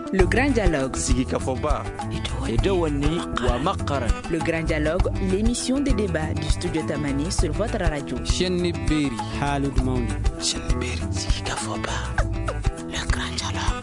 Le grand dialogue. Sigi Kafoba. Le grand dialogue, l'émission de débat du studio Tamani sur votre radio. Sigi Kafoba. Le grand dialogue.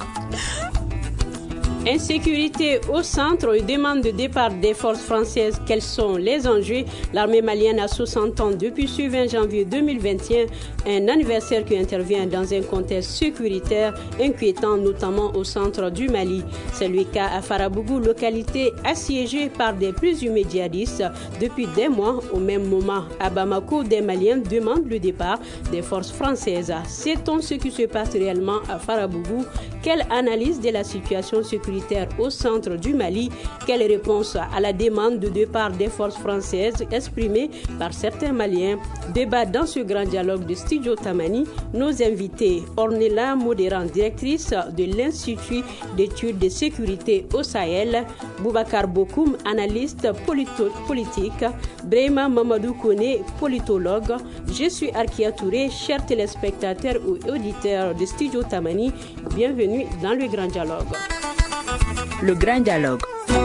Insécurité au centre et demande de départ des forces françaises. Quels sont les enjeux? L'armée malienne a 60 ans depuis ce 20 janvier 2021, un anniversaire qui intervient dans un contexte sécuritaire inquiétant, notamment au centre du Mali. C'est le cas à Farabougou, localité assiégée par des présumés djihadistes depuis des mois. Au même moment, à Bamako, des Maliens demandent le départ des forces françaises. Sait-on ce qui se passe réellement à Farabougou? Quelle analyse de la situation sécuritaire au centre du Mali? Quelle réponse à la demande de départ des forces françaises exprimée par certains Maliens? Débat dans ce grand dialogue de Studio Tamani. Nos invités, Ornella Modéran, directrice de l'Institut d'études de sécurité au Sahel, Boubacar Bokoum, analyste politique, Brema Mamadou Kone, politologue. Je suis Arkia Touré, chers téléspectateurs ou auditeurs de Studio Tamani. Bienvenue dans le grand dialogue. Le grand dialogue.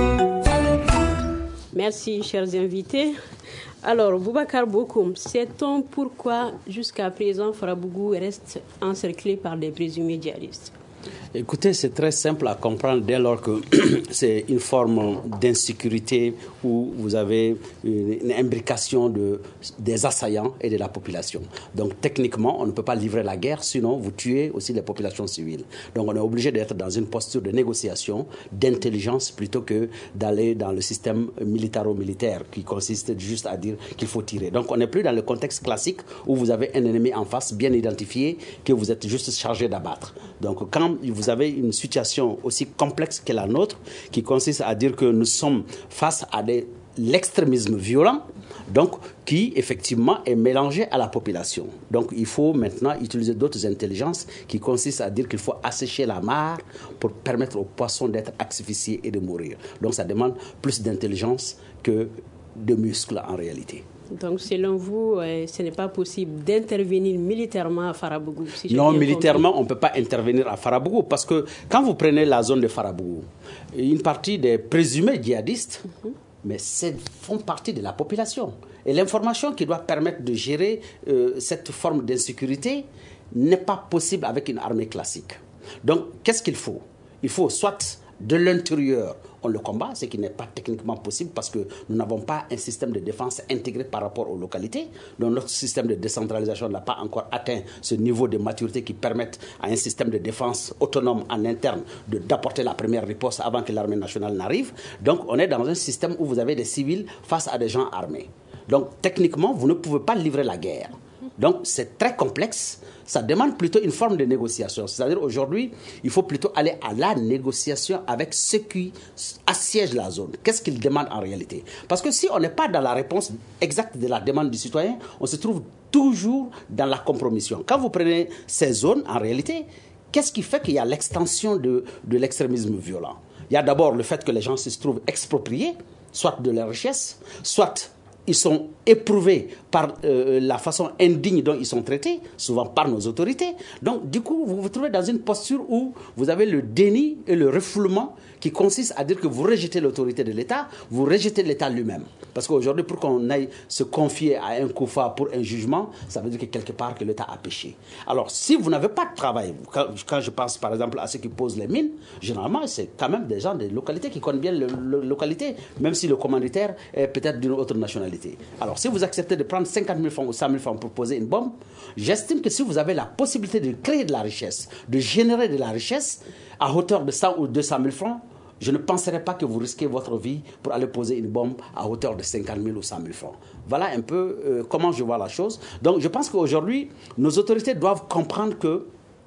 Merci, chers invités. Alors, Boubacar Bokoum, sait-on pourquoi jusqu'à présent Farabougou reste encerclé par des présumés djihadistes? Écoutez, c'est très simple à comprendre dès lors que c'est une forme d'insécurité où vous avez une imbrication des assaillants et de la population. Donc techniquement, on ne peut pas livrer la guerre, sinon vous tuez aussi les populations civiles. Donc on est obligé d'être dans une posture de négociation, d'intelligence, plutôt que d'aller dans le système militaro-militaire qui consiste juste à dire qu'il faut tirer. Donc on n'est plus dans le contexte classique où vous avez un ennemi en face bien identifié que vous êtes juste chargé d'abattre. Donc quand vous avez une situation aussi complexe que la nôtre, qui consiste à dire que nous sommes face à l'extrémisme violent, donc qui effectivement est mélangé à la population. Donc il faut maintenant utiliser d'autres intelligences qui consistent à dire qu'il faut assécher la mare pour permettre aux poissons d'être asphyxiés et de mourir. Donc ça demande plus d'intelligence que de muscles en réalité. Donc, selon vous, ce n'est pas possible d'intervenir militairement à Farabougou? Non, militairement, on ne peut pas intervenir à Farabougou parce que quand vous prenez la zone de Farabougou, une partie des présumés djihadistes, mais font partie de la population. Et l'information qui doit permettre de gérer cette forme d'insécurité n'est pas possible avec une armée classique. Donc, qu'est-ce qu'il faut? Il faut soit de l'intérieur, on le combat, ce qui n'est pas techniquement possible parce que nous n'avons pas un système de défense intégré par rapport aux localités. Donc notre système de décentralisation n'a pas encore atteint ce niveau de maturité qui permette à un système de défense autonome en interne d'apporter la première riposte avant que l'armée nationale n'arrive. Donc on est dans un système où vous avez des civils face à des gens armés. Donc techniquement, vous ne pouvez pas livrer la guerre. Donc c'est très complexe, ça demande plutôt une forme de négociation. C'est-à-dire aujourd'hui, il faut plutôt aller à la négociation avec ceux qui assiègent la zone. Qu'est-ce qu'ils demandent en réalité? Parce que si on n'est pas dans la réponse exacte de la demande du citoyen, on se trouve toujours dans la compromission. Quand vous prenez ces zones, en réalité, qu'est-ce qui fait qu'il y a l'extension de l'extrémisme violent? Il y a d'abord le fait que les gens se trouvent expropriés, soit de leurs richesses, soit ils sont éprouvés par la façon indigne dont ils sont traités, souvent par nos autorités. Donc, du coup, vous vous trouvez dans une posture où vous avez le déni et le refoulement qui consiste à dire que vous rejetez l'autorité de l'État, vous rejetez l'État lui-même. Parce qu'aujourd'hui, pour qu'on aille se confier à un Koufa pour un jugement, ça veut dire que quelque part que l'État a péché. Alors, si vous n'avez pas de travail, quand je pense par exemple à ceux qui posent les mines, généralement, c'est quand même des gens des localités qui connaissent bien les localités, même si le commanditaire est peut-être d'une autre nationalité. Alors, si vous acceptez de prendre 50 000 francs ou 100 000 francs pour poser une bombe, j'estime que si vous avez la possibilité de créer de la richesse, de générer de la richesse à hauteur de 100 ou 200 000 francs, je ne penserais pas que vous risquez votre vie pour aller poser une bombe à hauteur de 50 000 ou 100 000 francs. Voilà un peu comment je vois la chose. Donc je pense qu'aujourd'hui, nos autorités doivent comprendre que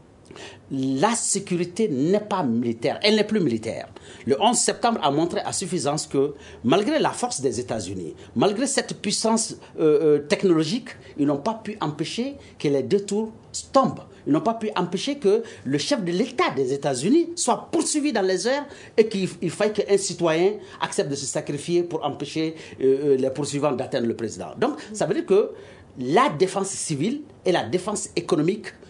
la sécurité n'est pas militaire, elle n'est plus militaire. Le 11 septembre a montré à suffisance que malgré la force des États-Unis, malgré cette puissance technologique, ils n'ont pas pu empêcher que les détours tombent. Ils n'ont pas pu empêcher que le chef de l'État des États-Unis soit poursuivi dans les airs et qu'il faille qu'un citoyen accepte de se sacrifier pour empêcher les poursuivants d'atteindre le président. Donc, ça veut dire que la défense civile et la défense économique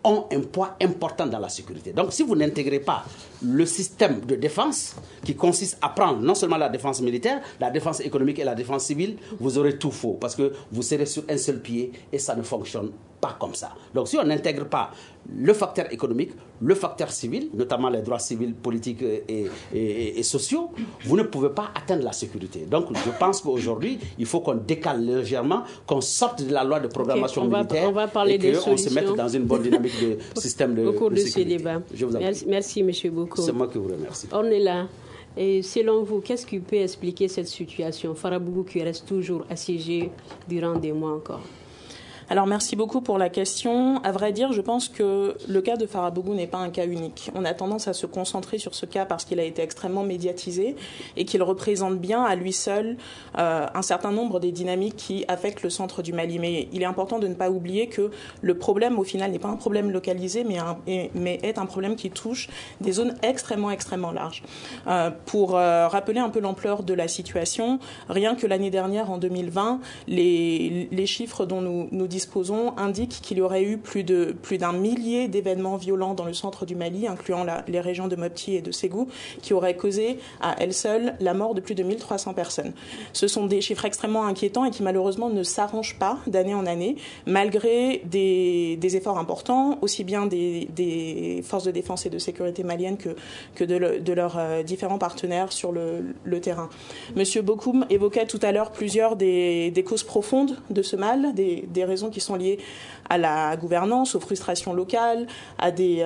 ont un poids important dans la sécurité. Donc si vous n'intégrez pas le système de défense qui consiste à prendre non seulement la défense militaire, la défense économique et la défense civile, vous aurez tout faux parce que vous serez sur un seul pied et ça ne fonctionne pas comme ça. Donc si on n'intègre pas le facteur économique, le facteur civil, notamment les droits civils, politiques et sociaux, vous ne pouvez pas atteindre la sécurité. Donc je pense qu'aujourd'hui, il faut qu'on décale légèrement, qu'on sorte de la loi de programmation militaire on va parler et des qu'on se solutions mette dans une bonne dynamique de système de au cours de ce sécurité. débat. Je vous en prie. Merci, M. Boko. C'est moi qui vous remercie. On est là. Et selon vous, qu'est-ce qui peut expliquer cette situation? Farabougou qui reste toujours assiégé durant des mois encore. Alors merci beaucoup pour la question. À vrai dire, je pense que le cas de Farabougou n'est pas un cas unique. On a tendance à se concentrer sur ce cas parce qu'il a été extrêmement médiatisé et qu'il représente bien à lui seul un certain nombre des dynamiques qui affectent le centre du Mali. Mais il est important de ne pas oublier que le problème au final n'est pas un problème localisé mais est un problème qui touche des zones extrêmement larges. Pour rappeler un peu l'ampleur de la situation, rien que l'année dernière en 2020, les chiffres dont nous disposons indiquent qu'il y aurait eu plus d'un millier d'événements violents dans le centre du Mali, incluant les régions de Mopti et de Ségou, qui auraient causé à elles seules la mort de plus de 1300 personnes. Ce sont des chiffres extrêmement inquiétants et qui malheureusement ne s'arrangent pas d'année en année, malgré des efforts importants, aussi bien des forces de défense et de sécurité maliennes que de leurs différents partenaires sur le terrain. Monsieur Bokoum évoquait tout à l'heure plusieurs des causes profondes de ce mal, des raisons qui sont liées à la gouvernance, aux frustrations locales, à des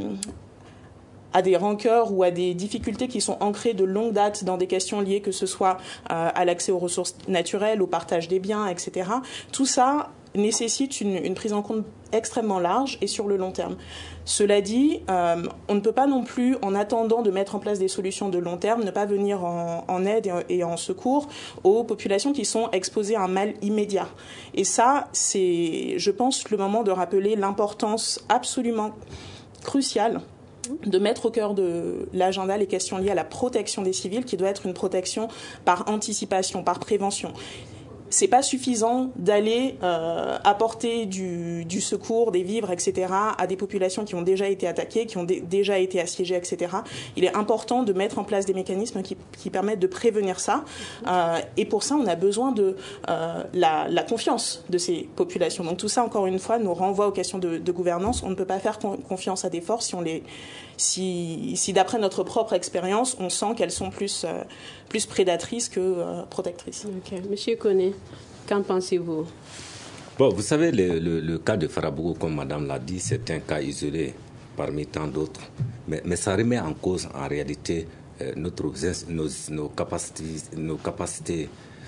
rancœurs ou à des difficultés qui sont ancrées de longue date dans des questions liées que ce soit à l'accès aux ressources naturelles, au partage des biens, etc. Tout ça nécessite une prise en compte extrêmement large et sur le long terme. Cela dit, on ne peut pas non plus, en attendant de mettre en place des solutions de long terme, ne pas venir en aide et en secours aux populations qui sont exposées à un mal immédiat. Et ça, c'est, je pense, le moment de rappeler l'importance absolument cruciale de mettre au cœur de l'agenda les questions liées à la protection des civils, qui doit être une protection par anticipation, par prévention. C'est pas suffisant d'aller apporter du secours, des vivres, etc. à des populations qui ont déjà été attaquées, qui ont déjà été assiégées, etc. Il est important de mettre en place des mécanismes qui permettent de prévenir ça. Et pour ça, on a besoin de la confiance de ces populations. Donc tout ça, encore une fois, nous renvoie aux questions de gouvernance. On ne peut pas faire confiance à des forces si d'après notre propre expérience, on sent qu'elles sont plus prédatrices que protectrices. Okay. Monsieur Koné, qu'en pensez-vous? Bon, vous savez, le cas de Farabougou, comme Madame l'a dit, c'est un cas isolé parmi tant d'autres. Mais ça remet en cause, en réalité, nos capacités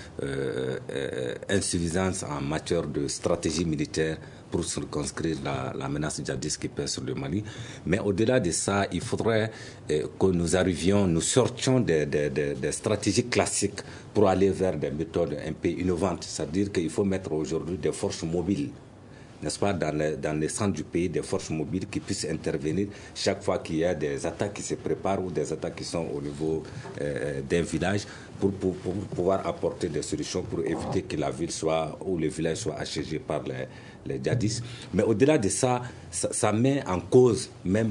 insuffisantes en matière de stratégie militaire pour circonscrire la menace djihadiste qui pèse sur le Mali. Mais au-delà de ça, il faudrait que nous sortions des stratégies classiques pour aller vers des méthodes un peu innovantes. C'est-à-dire qu'il faut mettre aujourd'hui des forces mobiles, n'est-ce pas, dans les centres du pays, des forces mobiles qui puissent intervenir chaque fois qu'il y a des attaques qui se préparent ou des attaques qui sont au niveau d'un village pour pouvoir apporter des solutions pour éviter que la ville ou le village soit assiégé par les djihadistes. Mais au-delà de ça, ça met en cause même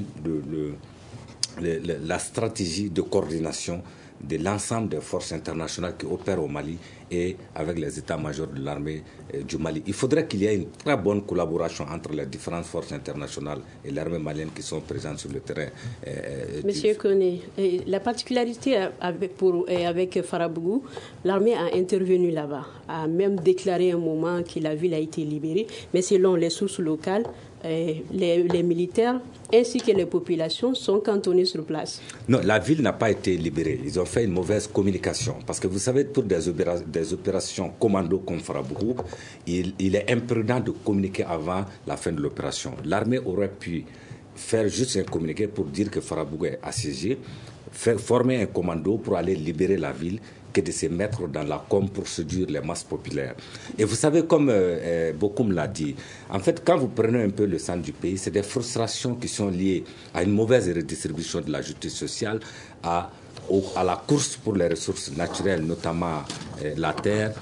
la stratégie de coordination de l'ensemble des forces internationales qui opèrent au Mali et avec les états-majors de l'armée du Mali. Il faudrait qu'il y ait une très bonne collaboration entre les différentes forces internationales et l'armée malienne qui sont présentes sur le terrain. Monsieur Koné, la particularité avec Farabougou, l'armée a intervenu là-bas, a même déclaré un moment que la ville a été libérée, mais selon les sources locales, les militaires ainsi que les populations sont cantonnés sur place. Non, la ville n'a pas été libérée. Ils ont fait une mauvaise communication. Parce que vous savez, pour des opérations commando comme Farabougou, il est imprudent de communiquer avant la fin de l'opération. L'armée aurait pu faire juste un communiqué pour dire que Farabougou est assiégé, former un commando pour aller libérer la ville, que de se mettre dans la pour séduire les masses populaires. Et vous savez, comme Bokoum l'a dit, en fait, quand vous prenez un peu le centre du pays, c'est des frustrations qui sont liées à une mauvaise redistribution de la justice sociale, à la course pour les ressources naturelles, notamment la terre,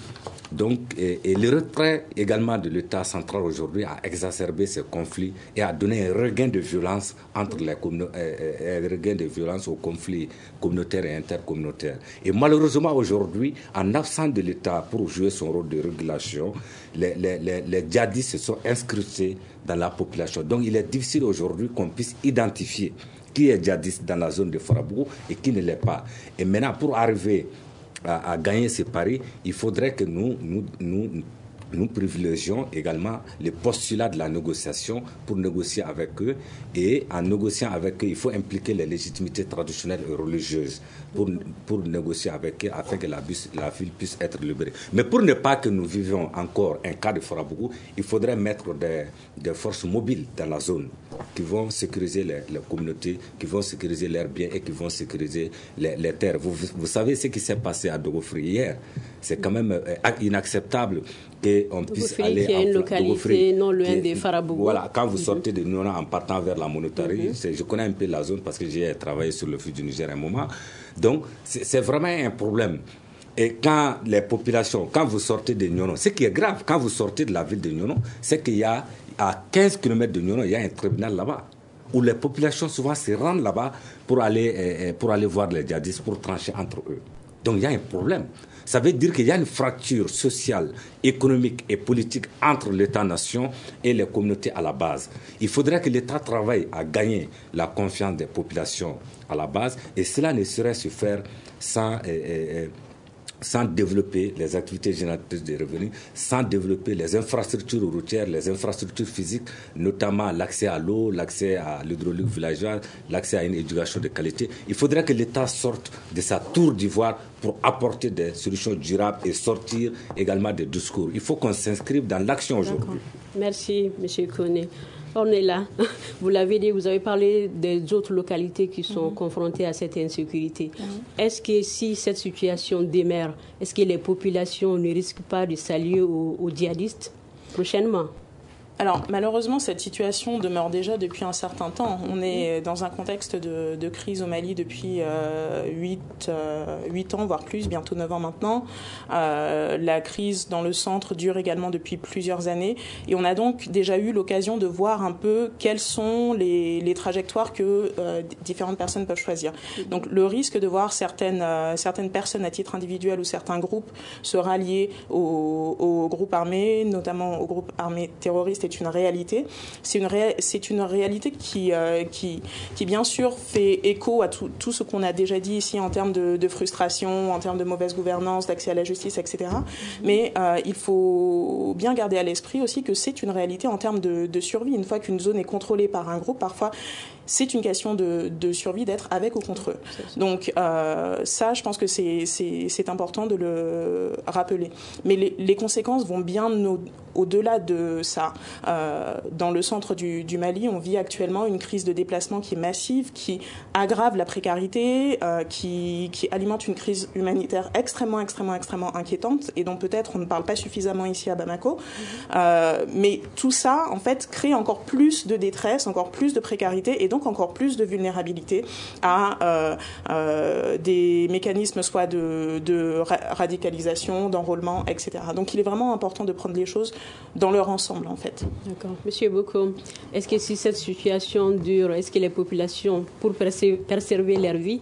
Donc, et le retrait également de l'État central aujourd'hui a exacerbé ces conflits et a donné un regain de violence entre les un regain de violence aux conflits communautaires et intercommunautaires. Et malheureusement aujourd'hui, en absence de l'État pour jouer son rôle de régulation, les djihadistes se sont inscrits dans la population. Donc, il est difficile aujourd'hui qu'on puisse identifier qui est djihadiste dans la zone de Farabougou et qui ne l'est pas. Et maintenant, pour arriver à gagner ces paris, il faudrait que nous privilégions également les postulats de la négociation pour négocier avec eux. Et en négociant avec eux, il faut impliquer les légitimités traditionnelles et religieuses pour négocier avec eux afin que la ville puisse être libérée. Mais pour ne pas que nous vivions encore un cas de Farabougou, il faudrait mettre des forces mobiles dans la zone qui vont sécuriser les communautés, qui vont sécuriser leurs biens et qui vont sécuriser les terres. Vous savez ce qui s'est passé à Dogofri hier. C'est quand même inacceptable qu'on puisse aller qui est une localité non loin des Farabougou. Voilà, quand vous sortez de Niona en partant vers la Monotari, je connais un peu la zone parce que j'ai travaillé sur le flux du Niger un moment. Donc, c'est vraiment un problème. Et quand les populations, quand vous sortez de Niona, ce qui est grave, quand vous sortez de la ville de Niona, c'est qu'il y a à 15 km de Niona, il y a un tribunal là-bas, où les populations souvent se rendent là-bas pour aller voir les djihadistes, pour trancher entre eux. Donc il y a un problème. Ça veut dire qu'il y a une fracture sociale, économique et politique entre l'État-nation et les communautés à la base. Il faudrait que l'État travaille à gagner la confiance des populations à la base, et cela ne saurait se faire sans développer les activités génératrices de revenus, sans développer les infrastructures routières, les infrastructures physiques, notamment l'accès à l'eau, l'accès à l'hydraulique villageoise, l'accès à une éducation de qualité. Il faudrait que l'État sorte de sa tour d'ivoire pour apporter des solutions durables et sortir également des discours. Il faut qu'on s'inscrive dans l'action aujourd'hui. Merci, M. Koné. On est là. Vous l'avez dit, vous avez parlé des autres localités qui sont confrontées à cette insécurité. Est-ce que si cette situation demeure, est-ce que les populations ne risquent pas de s'allier aux djihadistes prochainement ? Alors, malheureusement, cette situation demeure déjà depuis un certain temps. On est dans un contexte de crise au Mali depuis 8 ans, voire plus, bientôt 9 ans maintenant. La crise dans le centre dure également depuis plusieurs années. Et on a donc déjà eu l'occasion de voir un peu quelles sont les trajectoires que différentes personnes peuvent choisir. Donc, le risque de voir certaines personnes à titre individuel ou certains groupes se rallier aux groupes armés, notamment aux groupes armés terroristes, est une réalité. C'est une réalité qui bien sûr fait écho à tout ce qu'on a déjà dit ici en termes de frustration, en termes de mauvaise gouvernance, d'accès à la justice, etc. Mais il faut bien garder à l'esprit aussi que c'est une réalité en termes de survie. Une fois qu'une zone est contrôlée par un groupe, parfois c'est une question de survie d'être avec ou contre eux. Donc ça, je pense que c'est important de le rappeler. Mais les conséquences vont bien au-delà de ça. Dans le centre du Mali, on vit actuellement une crise de déplacement qui est massive, qui aggrave la précarité, qui alimente une crise humanitaire extrêmement inquiétante et dont peut-être on ne parle pas suffisamment ici à Bamako. Mais tout ça, en fait, crée encore plus de détresse, encore plus de précarité et donc encore plus de vulnérabilité à des mécanismes soit de radicalisation, d'enrôlement, etc. Donc il est vraiment important de prendre les choses dans leur ensemble, en fait. D'accord. Monsieur Bokoum, est-ce que si cette situation dure, est-ce que les populations, pour préserver leur vie,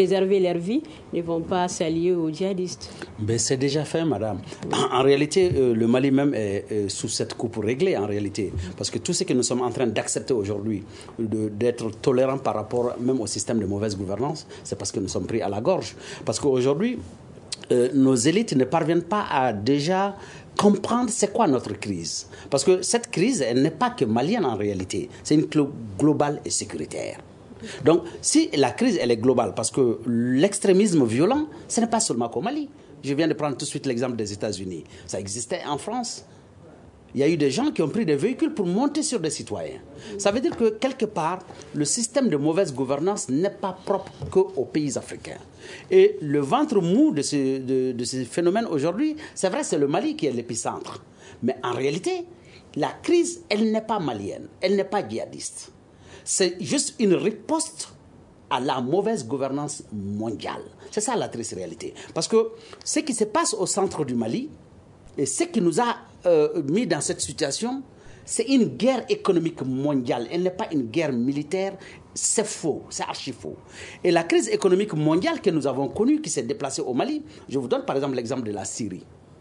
ne vont pas s'allier aux djihadistes? Ben, c'est déjà fait, madame. En réalité, le Mali même est sous cette coupe réglée, en réalité. Parce que tout ce que nous sommes en train d'accepter aujourd'hui, d'être tolérants par rapport même au système de mauvaise gouvernance, c'est parce que nous sommes pris à la gorge. Parce qu'aujourd'hui, nos élites ne parviennent pas à déjà comprendre c'est quoi notre crise. Parce que cette crise, elle n'est pas que malienne en réalité. C'est une crise globale et sécuritaire. Donc, si la crise, elle est globale, parce que l'extrémisme violent, ce n'est pas seulement qu'au Mali. Je viens de prendre tout de suite l'exemple des États-Unis. Ça existait en France. Il y a eu des gens qui ont pris des véhicules pour monter sur des citoyens. Ça veut dire que, quelque part, le système de mauvaise gouvernance n'est pas propre qu'aux pays africains. Et le ventre mou de ces phénomènes aujourd'hui, c'est vrai, c'est le Mali qui est l'épicentre. Mais en réalité, la crise, elle n'est pas malienne, elle n'est pas djihadiste. C'est juste une riposte à la mauvaise gouvernance mondiale. C'est ça la triste réalité. Parce que ce qui se passe au centre du Mali, Et ce qui nous a mis dans cette situation, c'est une guerre économique mondiale. Elle n'est pas une guerre militaire. C'est faux, c'est archi faux. Et la crise économique mondiale que nous avons connue, qui s'est déplacée au Mali, je vous donne par exemple l'exemple de la Syrie.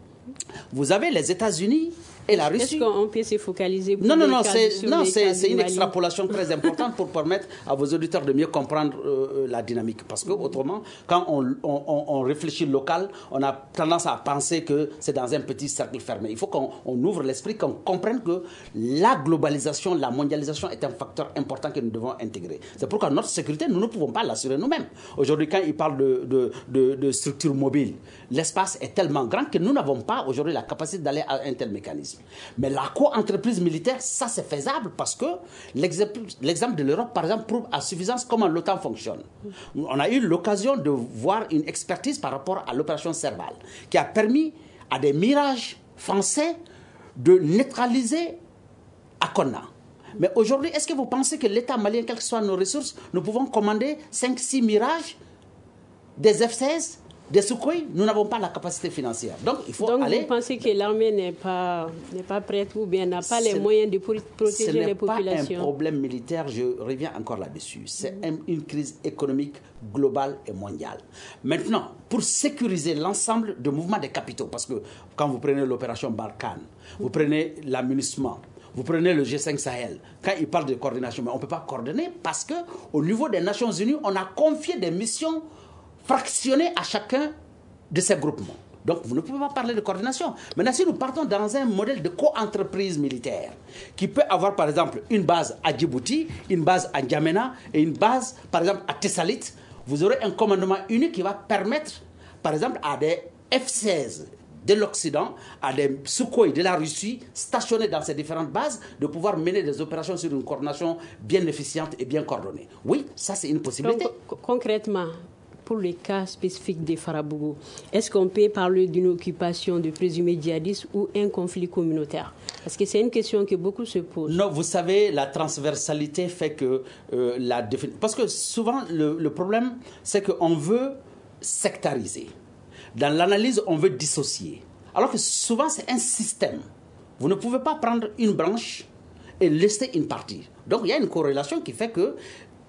Vous avez les États-Unis et la Russie. Est-ce qu'on peut se focaliser Non, c'est une extrapolation très importante pour permettre à vos auditeurs de mieux comprendre la dynamique. Parce que autrement, quand on réfléchit local, on a tendance à penser que c'est dans un petit cercle fermé. Il faut qu'on ouvre l'esprit, qu'on comprenne que la globalisation, la mondialisation est un facteur important que nous devons intégrer. C'est pourquoi notre sécurité, nous ne pouvons pas l'assurer nous-mêmes. Aujourd'hui, quand ils parlent de structures mobiles, l'espace est tellement grand que nous n'avons pas aujourd'hui la capacité d'aller à un tel mécanisme. Mais la co-entreprise militaire, ça c'est faisable parce que l'exemple de l'Europe, par exemple, prouve à suffisance comment l'OTAN fonctionne. On a eu l'occasion de voir une expertise par rapport à l'opération Serval qui a permis à des Mirages français de neutraliser Akonna. Mais aujourd'hui, est-ce que vous pensez que l'État malien, quelles que soient nos ressources, nous pouvons commander 5-6 Mirages, des F-16, des Sukhoi? Nous n'avons pas la capacité financière. Donc, il faut aller... vous pensez que l'armée n'est pas prête ou bien n'a pas les moyens de protéger les populations? Ce n'est pas un problème militaire, je reviens encore là-dessus. C'est une crise économique globale et mondiale. Maintenant, pour sécuriser l'ensemble de mouvements des capitaux, parce que quand vous prenez l'opération Barkhane, vous prenez l'amunissement, vous prenez le G5 Sahel, quand ils parlent de coordination, mais on ne peut pas coordonner parce qu'au niveau des Nations Unies, on a confié des missions fractionner à chacun de ces groupements. Donc, vous ne pouvez pas parler de coordination. Maintenant, si nous partons dans un modèle de co-entreprise militaire qui peut avoir, par exemple, une base à Djibouti, une base à N'Djamena et une base, par exemple, à Tessalit, vous aurez un commandement unique qui va permettre, par exemple, à des F-16 de l'Occident, à des Sukhoi de la Russie stationnés dans ces différentes bases, de pouvoir mener des opérations sur une coordination bien efficiente et bien coordonnée. Oui, ça, c'est une possibilité. Donc, concrètement, pour les cas spécifiques des Farabougou, est-ce qu'on peut parler d'une occupation de présumés djihadistes ou un conflit communautaire? Parce que c'est une question que beaucoup se posent. Non, vous savez, la transversalité fait que parce que souvent, le problème, c'est qu'on veut sectariser. Dans l'analyse, on veut dissocier. Alors que souvent, c'est un système. Vous ne pouvez pas prendre une branche et laisser une partie. Donc, il y a une corrélation qui fait que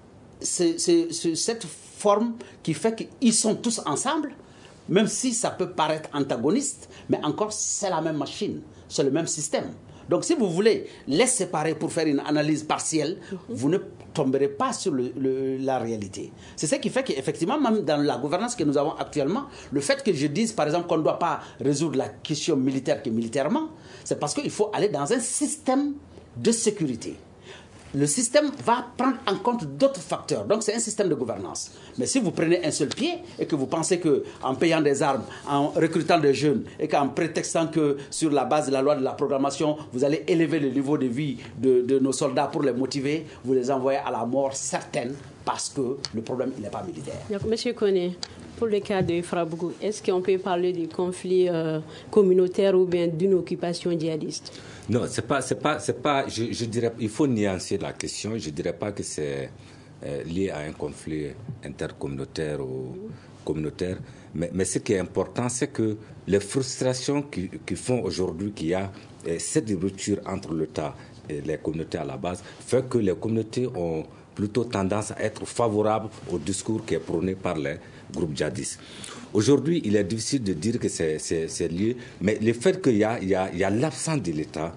c'est cette forme qui fait qu'ils sont tous ensemble, même si ça peut paraître antagoniste, mais encore c'est la même machine, c'est le même système. Donc si vous voulez les séparer pour faire une analyse partielle, vous ne tomberez pas sur la réalité. C'est ce qui fait qu'effectivement, même dans la gouvernance que nous avons actuellement, le fait que je dise par exemple qu'on ne doit pas résoudre la question militaire que militairement, c'est parce qu'il faut aller dans un système de sécurité. Le système va prendre en compte d'autres facteurs. Donc, c'est un système de gouvernance. Mais si vous prenez un seul pied et que vous pensez qu'en payant des armes, en recrutant des jeunes et qu'en prétextant que sur la base de la loi de la programmation, vous allez élever le niveau de vie de nos soldats pour les motiver, vous les envoyez à la mort certaine parce que le problème n'est pas militaire. Donc, M. Koné, pour le cas de Farabougou, est-ce qu'on peut parler de conflit communautaire ou bien d'une occupation djihadiste? Non, c'est pas, je dirais, il faut nuancer la question. Je dirais pas que c'est lié à un conflit intercommunautaire ou communautaire. Mais ce qui est important, c'est que les frustrations qui font aujourd'hui qu'il y a cette rupture entre l'État et les communautés à la base, fait que les communautés ont plutôt tendance à être favorables au discours qui est prôné par les groupes djihadistes. Aujourd'hui, il est difficile de dire que c'est lié, mais le fait qu'il y a l'absence de l'État,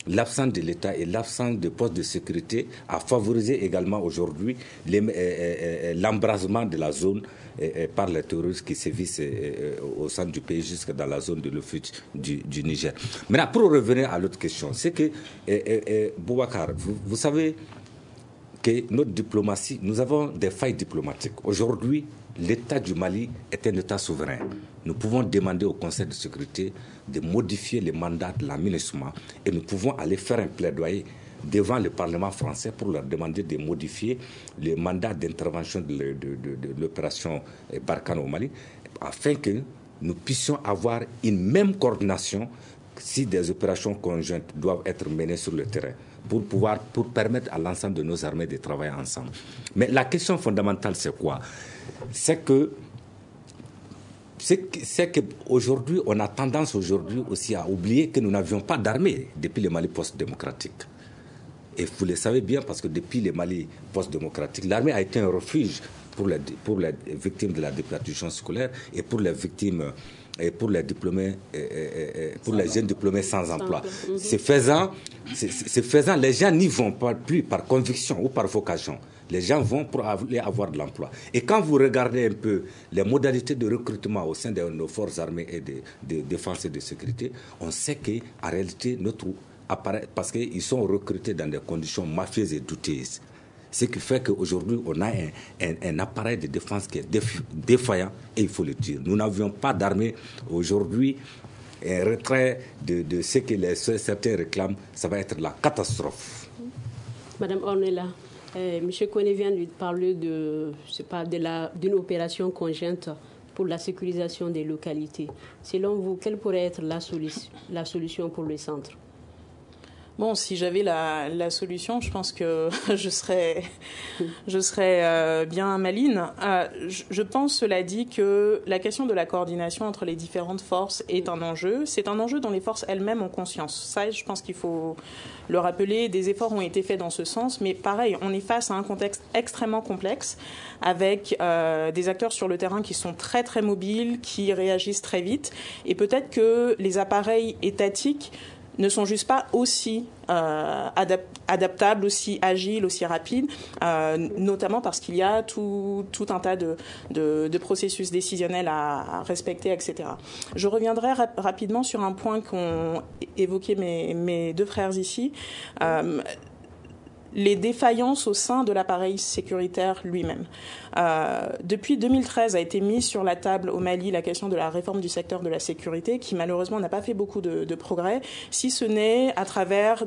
et l'absence de postes de sécurité a favorisé également aujourd'hui l'embrasement de la zone par les terroristes qui sévissent au centre du pays jusque dans la zone de l'Office du Niger. Maintenant, pour revenir à l'autre question, c'est que, Boubacar, vous savez que notre diplomatie, nous avons des failles diplomatiques. Aujourd'hui, l'État du Mali est un État souverain. Nous pouvons demander au Conseil de sécurité de modifier les mandats de l'aménagement et nous pouvons aller faire un plaidoyer devant le Parlement français pour leur demander de modifier le mandat d'intervention de l'opération Barkhane au Mali afin que nous puissions avoir une même coordination si des opérations conjointes doivent être menées sur le terrain pour permettre à l'ensemble de nos armées de travailler ensemble. Mais la question fondamentale, c'est quoi? C'est que c'est qu'aujourd'hui, on a tendance aujourd'hui aussi à oublier que nous n'avions pas d'armée depuis le Mali post-démocratique. Et vous le savez bien parce que depuis le Mali post-démocratique, l'armée a été un refuge pour les victimes de la déperdition scolaire et pour les victimes et pour les diplômés, pour les jeunes diplômés sans emploi. C'est faisant, les gens n'y vont pas plus par conviction ou par vocation. Les gens vont pour avoir de l'emploi. Et quand vous regardez un peu les modalités de recrutement au sein de nos forces armées et de défense et de sécurité, on sait qu'en réalité, notre appareil, parce qu'ils sont recrutés dans des conditions mafieuses et douteuses. Ce qui fait qu'aujourd'hui, on a un appareil de défense qui est défaillant, et il faut le dire. Nous n'avions pas d'armée. Aujourd'hui, un retrait de ce que certains réclament, ça va être la catastrophe. Madame Ornella, M. Kone vient de parler d'une opération conjointe pour la sécurisation des localités. Selon vous, quelle pourrait être la solution pour le centre? Bon, si j'avais la solution, je pense que je serais bien maline. Je pense, cela dit, que la question de la coordination entre les différentes forces est un enjeu. C'est un enjeu dont les forces elles-mêmes ont conscience. Ça, je pense qu'il faut le rappeler. Des efforts ont été faits dans ce sens, mais pareil, on est face à un contexte extrêmement complexe avec des acteurs sur le terrain qui sont très très mobiles, qui réagissent très vite, et peut-être que les appareils étatiques ne sont juste pas aussi adaptables, aussi agiles, aussi rapides, notamment parce qu'il y a tout un tas de processus décisionnels à respecter, etc. Je reviendrai rapidement sur un point qu'ont évoqué mes deux frères ici. Les défaillances au sein de l'appareil sécuritaire lui-même. Depuis 2013 a été mise sur la table au Mali la question de la réforme du secteur de la sécurité qui malheureusement n'a pas fait beaucoup de progrès, si ce n'est à travers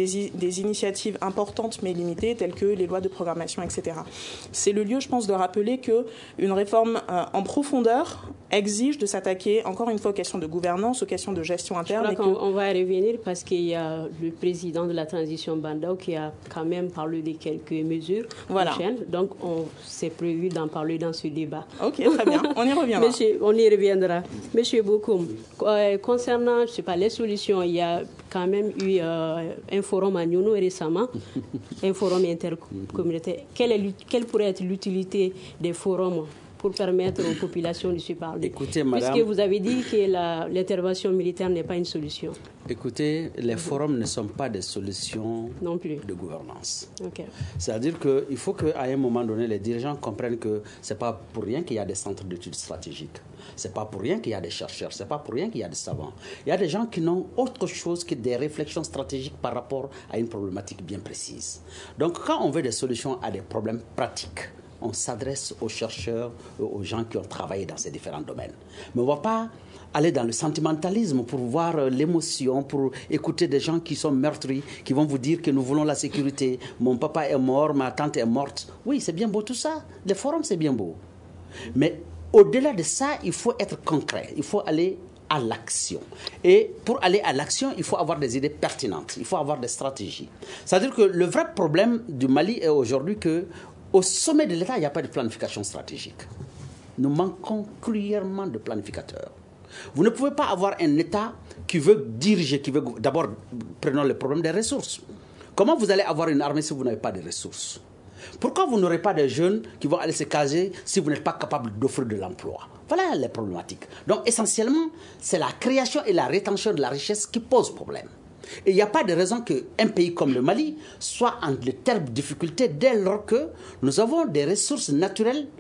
des initiatives importantes mais limitées telles que les lois de programmation, etc. C'est le lieu, je pense, de rappeler qu'une réforme en profondeur exige de s'attaquer encore une fois aux questions de gouvernance, aux questions de gestion interne. Je crois qu'on va y revenir parce qu'il y a le président de la transition Bandao qui a quand même parlé de quelques mesures prochaines. Donc c'est prévu d'en parler dans ce débat. Ok, très bien. On y reviendra. On y reviendra. Monsieur Bokoum, concernant, je sais pas, les solutions, il y a quand même eu un forum à Niounou récemment, un forum intercommunautaire. Quelle pourrait être l'utilité des forums pour permettre aux populations de se parler? Écoutez, madame, puisque vous avez dit que l'intervention militaire n'est pas une solution. Écoutez, les forums ne sont pas des solutions non plus de gouvernance. Okay. C'est-à-dire qu'il faut qu'à un moment donné, les dirigeants comprennent que ce n'est pas pour rien qu'il y a des centres d'études stratégiques. Ce n'est pas pour rien qu'il y a des chercheurs. Ce n'est pas pour rien qu'il y a des savants. Il y a des gens qui n'ont autre chose que des réflexions stratégiques par rapport à une problématique bien précise. Donc, quand on veut des solutions à des problèmes pratiques, on s'adresse aux chercheurs, aux gens qui ont travaillé dans ces différents domaines. Mais on ne va pas aller dans le sentimentalisme pour voir l'émotion, pour écouter des gens qui sont meurtris, qui vont vous dire que nous voulons la sécurité. Mon papa est mort, ma tante est morte. Oui, c'est bien beau tout ça. Les forums, c'est bien beau. Mais au-delà de ça, il faut être concret. Il faut aller à l'action. Et pour aller à l'action, il faut avoir des idées pertinentes. Il faut avoir des stratégies. C'est-à-dire que le vrai problème du Mali est aujourd'hui que au sommet de l'État, il n'y a pas de planification stratégique. Nous manquons cruellement de planificateurs. Vous ne pouvez pas avoir un État qui veut diriger, qui veut... D'abord, prenons le problème des ressources. Comment vous allez avoir une armée si vous n'avez pas de ressources? Pourquoi vous n'aurez pas de jeunes qui vont aller se caser si vous n'êtes pas capable d'offrir de l'emploi? Voilà les problématiques. Donc, essentiellement, c'est la création et la rétention de la richesse qui posent problème. Et il n'y a pas de raison qu'un pays comme le Mali soit en de telles difficultés dès lors que nous avons des ressources naturelles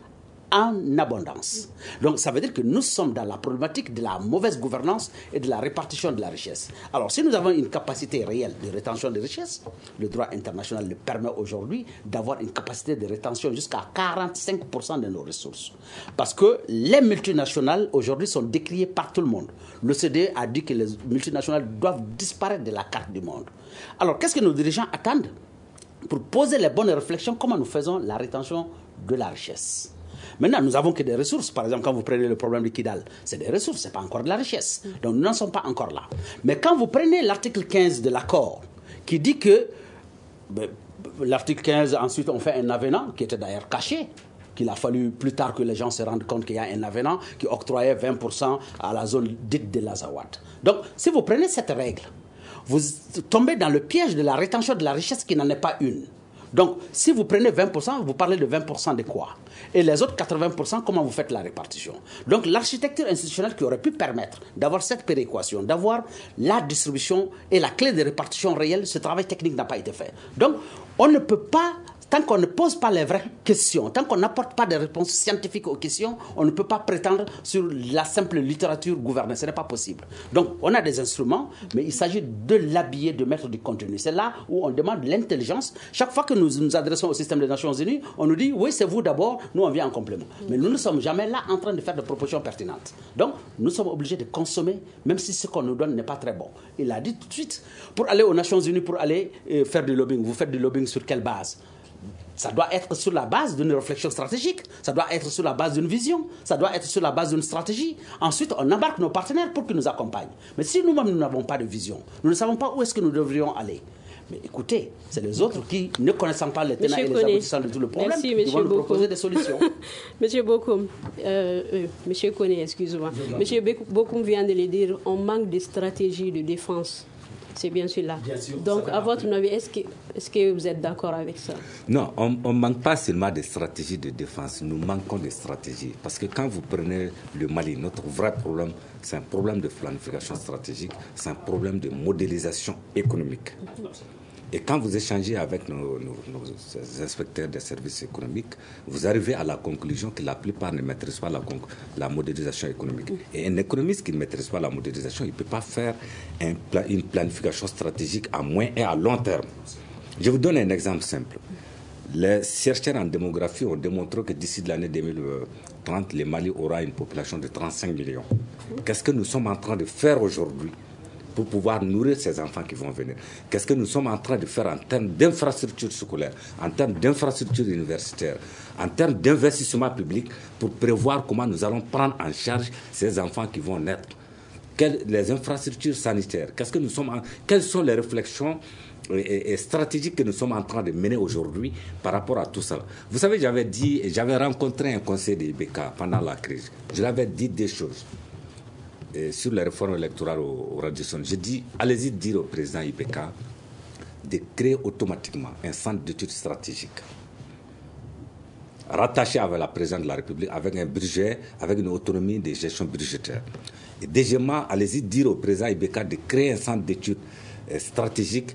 en abondance. Donc ça veut dire que nous sommes dans la problématique de la mauvaise gouvernance et de la répartition de la richesse. Alors si nous avons une capacité réelle de rétention de richesse, le droit international le permet aujourd'hui d'avoir une capacité de rétention jusqu'à 45% de nos ressources. Parce que les multinationales aujourd'hui sont décriées par tout le monde. L'OCDE a dit que les multinationales doivent disparaître de la carte du monde. Alors qu'est-ce que nos dirigeants attendent pour poser les bonnes réflexions? Comment nous faisons la rétention de la richesse? Maintenant, nous n'avons que des ressources. Par exemple, quand vous prenez le problème de Kidal, c'est des ressources, ce n'est pas encore de la richesse. Donc, nous n'en sommes pas encore là. Mais quand vous prenez l'article 15 de l'accord, qui dit que... l'article 15, ensuite, on fait un avenant, qui était d'ailleurs caché, qu'il a fallu plus tard que les gens se rendent compte qu'il y a un avenant qui octroyait 20% à la zone dite de l'Azawad. Donc, si vous prenez cette règle, vous tombez dans le piège de la rétention de la richesse qui n'en est pas une. Donc, si vous prenez 20%, vous parlez de 20% de quoi? Et les autres 80%, comment vous faites la répartition? Donc, l'architecture institutionnelle qui aurait pu permettre d'avoir cette péréquation, d'avoir la distribution et la clé de répartition réelle, ce travail technique n'a pas été fait. Donc, on ne peut pas, tant qu'on ne pose pas les vraies questions, tant qu'on n'apporte pas des réponses scientifiques aux questions, on ne peut pas prétendre sur la simple littérature gouvernée. Ce n'est pas possible. Donc, on a des instruments, mais il s'agit de l'habiller, de mettre du contenu. C'est là où on demande l'intelligence. Chaque fois que nous nous adressons au système des Nations Unies, on nous dit, oui, c'est vous d'abord, nous on vient en complément. Mais nous ne sommes jamais là en train de faire des propositions pertinentes. Donc, nous sommes obligés de consommer, même si ce qu'on nous donne n'est pas très bon. Il a dit tout de suite, pour aller aux Nations Unies, pour aller faire du lobbying, vous faites du lobbying sur quelle base? Ça doit être sur la base d'une réflexion stratégique, ça doit être sur la base d'une vision, ça doit être sur la base d'une stratégie. Ensuite, on embarque nos partenaires pour qu'ils nous accompagnent. Mais si nous-mêmes, nous n'avons pas de vision, nous ne savons pas où est-ce que nous devrions aller. Mais écoutez, c'est les autres qui, ne connaissant pas les tenants et les aboutissants de tout le problème, qui vont nous proposer des solutions. Monsieur Bokoum, Monsieur Koné, excusez-moi. Monsieur Bokoum vient de le dire, on manque de stratégie de défense. C'est bien sûr là. Bien sûr, donc, à votre avis, est-ce que vous êtes d'accord avec ça? Non, on ne manque pas seulement de stratégie de défense, nous manquons de stratégie. Parce que quand vous prenez le Mali, notre vrai problème, c'est un problème de planification stratégique, c'est un problème de modélisation économique. Et quand vous échangez avec nos inspecteurs des services économiques, vous arrivez à la conclusion que la plupart ne maîtrisent pas la modélisation économique. Et un économiste qui ne maîtrise pas la modélisation, il ne peut pas faire une planification stratégique à moyen et à long terme. Je vous donne un exemple simple. Les chercheurs en démographie ont démontré que d'ici l'année 2030, le Mali aura une population de 35 millions. Qu'est-ce que nous sommes en train de faire aujourd'hui pour pouvoir nourrir ces enfants qui vont venir? Qu'est-ce que nous sommes en train de faire en termes d'infrastructures scolaires, en termes d'infrastructures universitaires, en termes d'investissement public pour prévoir comment nous allons prendre en charge ces enfants qui vont naître? Les infrastructures sanitaires, quelles sont les réflexions et stratégiques que nous sommes en train de mener aujourd'hui par rapport à tout ça? Vous savez, j'avais rencontré un conseiller de IBK pendant la crise. Je l'avais dit des choses. Sur les réformes électorales au Radisson, j'ai dit, allez-y dire au président IBK de créer automatiquement un centre d'études stratégiques rattaché avec la présidente de la République, avec un budget, avec une autonomie de gestion budgétaire. Et deuxièmement, allez-y dire au président IBK de créer un centre d'études stratégiques,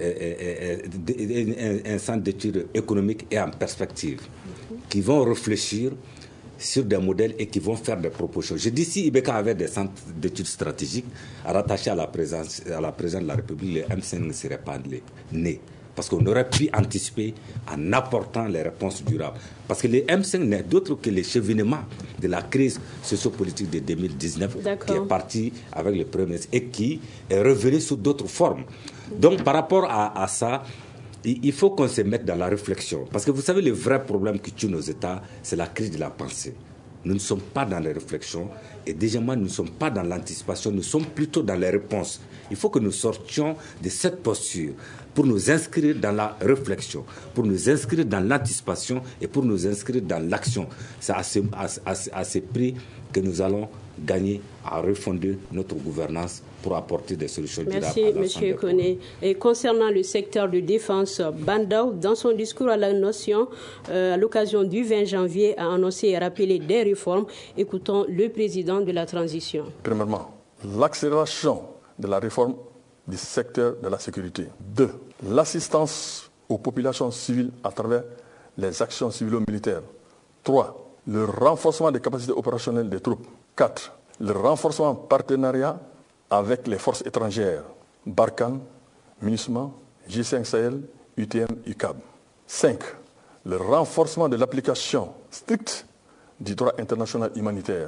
un centre d'études économiques et en perspective, qui vont réfléchir sur des modèles et qui vont faire des propositions. Je dis, si IBK avait des centres d'études stratégiques rattachés à la présidente de la République, le M5 ne serait pas né. Parce qu'on aurait pu anticiper en apportant les réponses durables. Parce que le M5 n'est d'autre que le cheminement de la crise sociopolitique de 2019 qui est parti avec le Premier ministre et qui est revenu sous d'autres formes. Donc, par rapport à ça, il faut qu'on se mette dans la réflexion. Parce que vous savez, le vrai problème qui tue nos États, c'est la crise de la pensée. Nous ne sommes pas dans les réflexions et déjà, nous ne sommes pas dans l'anticipation, nous sommes plutôt dans les réponses. Il faut que nous sortions de cette posture pour nous inscrire dans la réflexion, pour nous inscrire dans l'anticipation et pour nous inscrire dans l'action. C'est à ce prix que nous allons gagner à refonder notre gouvernance pour apporter des solutions durables. Merci, M. Koné. Et concernant le secteur de défense, Bandao, dans son discours à la Nation, à l'occasion du 20 janvier, a annoncé et rappelé des réformes. Écoutons le président de la transition. Premièrement, l'accélération de la réforme du secteur de la sécurité. 2. L'assistance aux populations civiles à travers les actions civilo-militaires. 3. Le renforcement des capacités opérationnelles des troupes. 4. Le renforcement en partenariat avec les forces étrangères, Barkhane, MINUSMA, G5 Sahel, UTM, UCAB. 5. Le renforcement de l'application stricte du droit international humanitaire.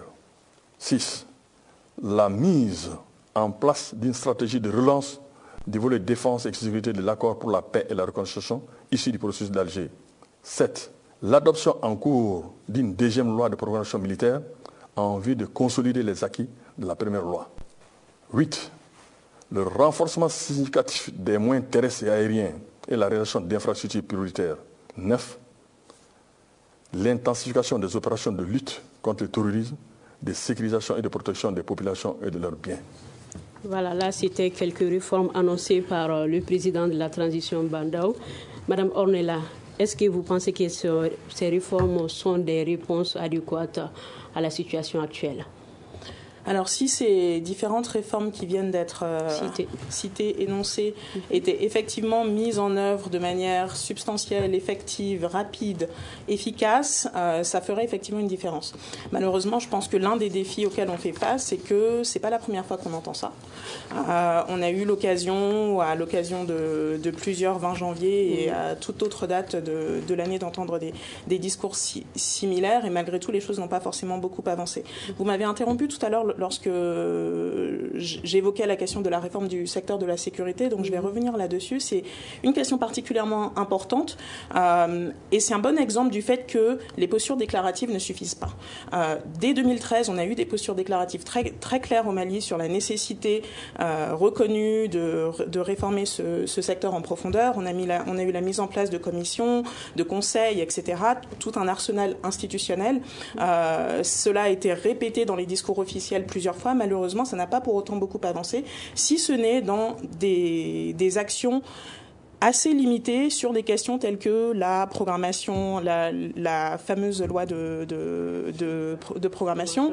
6. La mise en place d'une stratégie de relance du volet défense et sécurité de l'accord pour la paix et la reconstruction issu du processus d'Alger. 7. L'adoption en cours d'une deuxième loi de programmation militaire en vue de consolider les acquis de la première loi. 8. Le renforcement significatif des moyens terrestres et aériens et la réalisation d'infrastructures prioritaires. 9. l'intensification des opérations de lutte contre le terrorisme, de sécurisation et de protection des populations et de leurs biens. Voilà, là, c'était quelques réformes annoncées par le président de la transition Bandao. Madame Ornella, est-ce que vous pensez que ces réformes sont des réponses adéquates à la situation actuelle? Alors, si ces différentes réformes qui viennent d'être citées, énoncées, étaient effectivement mises en œuvre de manière substantielle, effective, rapide, efficace, ça ferait effectivement une différence. Malheureusement, je pense que l'un des défis auxquels on fait face, c'est que c'est pas la première fois qu'on entend ça. On a eu l'occasion, à l'occasion de plusieurs 20 janvier et à toute autre date de l'année, d'entendre des discours similaires, et malgré tout, les choses n'ont pas forcément beaucoup avancé. Vous m'avez interrompu tout à l'heure lorsque j'évoquais la question de la réforme du secteur de la sécurité, donc je vais revenir là-dessus. C'est une question particulièrement importante et c'est un bon exemple du fait que les postures déclaratives ne suffisent pas. Dès 2013, on a eu des postures déclaratives très, très claires au Mali sur la nécessité reconnue de réformer ce secteur en profondeur. On a eu la mise en place de commissions, de conseils, etc., tout un arsenal institutionnel. Cela a été répété dans les discours officiels plusieurs fois. Malheureusement, ça n'a pas pour autant beaucoup avancé, si ce n'est dans des actions assez limitées sur des questions telles que la programmation, la fameuse loi de programmation,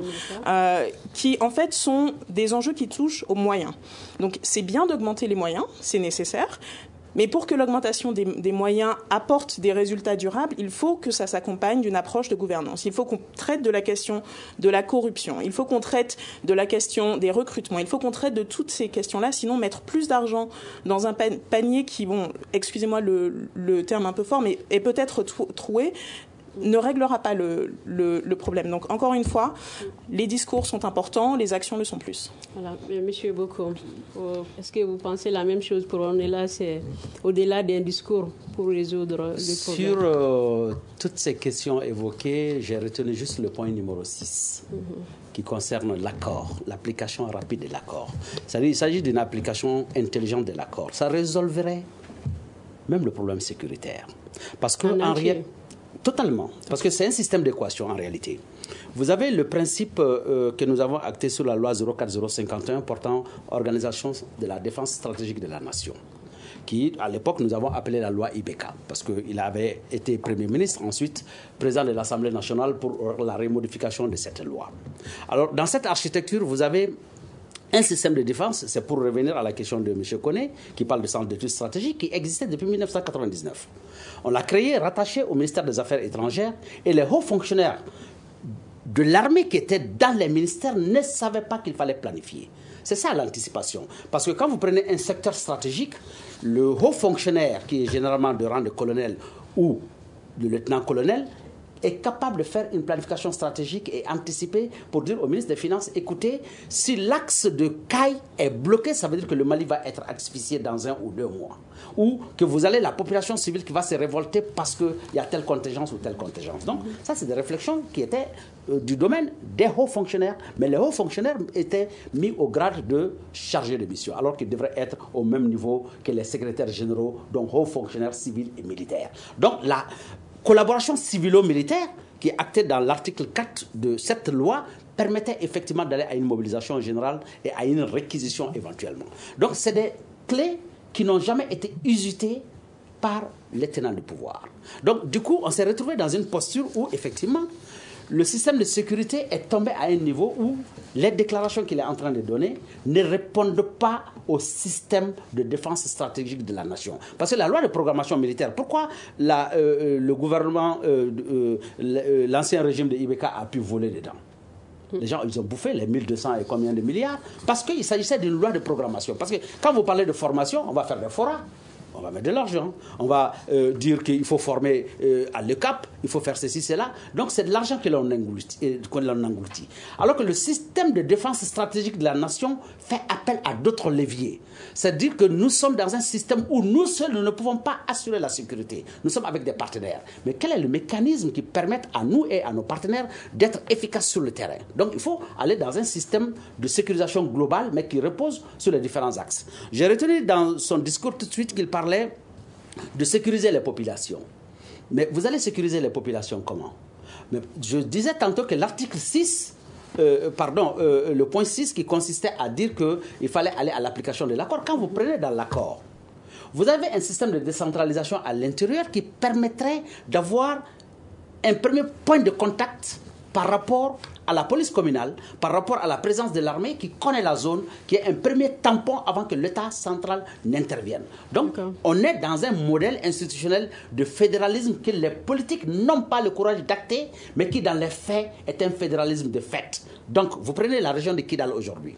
qui en fait sont des enjeux qui touchent aux moyens. Donc c'est bien d'augmenter les moyens, c'est nécessaire. Mais pour que l'augmentation des moyens apporte des résultats durables, il faut que ça s'accompagne d'une approche de gouvernance. Il faut qu'on traite de la question de la corruption. Il faut qu'on traite de la question des recrutements. Il faut qu'on traite de toutes ces questions-là. Sinon, mettre plus d'argent dans un panier qui, excusez-moi le terme un peu fort, mais est peut-être troué, ne réglera pas le problème. Donc, encore une fois, les discours sont importants, les actions le sont plus. Voilà. Monsieur Boko, est-ce que vous pensez la même chose pour Ornella? C'est au-delà d'un discours pour résoudre le problème. Sur toutes ces questions évoquées, j'ai retenu juste le point numéro 6, qui concerne l'accord, l'application rapide de l'accord. C'est-à-dire, il s'agit d'une application intelligente de l'accord. Ça résolverait même le problème sécuritaire. Parce que, en réalité, totalement, parce que c'est un système d'équation en réalité. Vous avez le principe que nous avons acté sur la loi 04051 portant organisation de la défense stratégique de la nation, qui à l'époque nous avons appelé la loi IBK, parce qu'il avait été Premier ministre, ensuite président de l'Assemblée nationale pour la remodification de cette loi. Alors dans cette architecture, vous avez un système de défense, c'est pour revenir à la question de M. Koné, qui parle de centre d'études stratégiques, qui existait depuis 1999. On l'a créé, rattaché au ministère des Affaires étrangères, et les hauts fonctionnaires de l'armée qui étaient dans les ministères ne savaient pas qu'il fallait planifier. C'est ça l'anticipation. Parce que quand vous prenez un secteur stratégique, le haut fonctionnaire, qui est généralement de rang de colonel ou de lieutenant-colonel, est capable de faire une planification stratégique et anticiper pour dire au ministre des Finances, écoutez, si l'axe de Caille est bloqué, ça veut dire que le Mali va être asphyxié dans 1 ou 2 mois. Ou que vous allez la population civile qui va se révolter parce qu'il y a telle contingence ou telle contingence. Donc, ça, c'est des réflexions qui étaient du domaine des hauts fonctionnaires. Mais les hauts fonctionnaires étaient mis au grade de chargé de mission, alors qu'ils devraient être au même niveau que les secrétaires généraux, donc hauts fonctionnaires civils et militaires. Donc, la collaboration civilo-militaire, qui est actée dans l'article 4 de cette loi, permettait effectivement d'aller à une mobilisation générale et à une réquisition éventuellement. Donc, c'est des clés qui n'ont jamais été usitées par les tenants du pouvoir. Donc, du coup, on s'est retrouvé dans une posture où, effectivement, le système de sécurité est tombé à un niveau où les déclarations qu'il est en train de donner ne répondent pas au système de défense stratégique de la nation. Parce que la loi de programmation militaire, pourquoi le gouvernement, l'ancien régime de IBK a pu voler dedans? Les gens, ils ont bouffé les 1200 et combien de milliards? Parce qu'il s'agissait d'une loi de programmation. Parce que quand vous parlez de formation, on va faire des forats. On va mettre de l'argent. On va dire qu'il faut former à l'ECAP, il faut faire ceci, cela. Donc, c'est de l'argent que l'on engloutit. Alors que le système de défense stratégique de la nation fait appel à d'autres leviers. C'est-à-dire que nous sommes dans un système où nous seuls, nous ne pouvons pas assurer la sécurité. Nous sommes avec des partenaires. Mais quel est le mécanisme qui permet à nous et à nos partenaires d'être efficaces sur le terrain? Donc, il faut aller dans un système de sécurisation globale, mais qui repose sur les différents axes. J'ai retenu dans son discours tout de suite qu'il parlait de sécuriser les populations. Mais vous allez sécuriser les populations comment? Mais je disais tantôt que l'article 6, le point 6 qui consistait à dire qu'il fallait aller à l'application de l'accord. Quand vous prenez dans l'accord, vous avez un système de décentralisation à l'intérieur qui permettrait d'avoir un premier point de contact par rapport à la police communale, par rapport à la présence de l'armée qui connaît la zone, qui est un premier tampon avant que l'État central n'intervienne. Donc, on est dans un modèle institutionnel de fédéralisme que les politiques n'ont pas le courage d'acter, mais qui, dans les faits, est un fédéralisme de fait. Donc, vous prenez la région de Kidal aujourd'hui.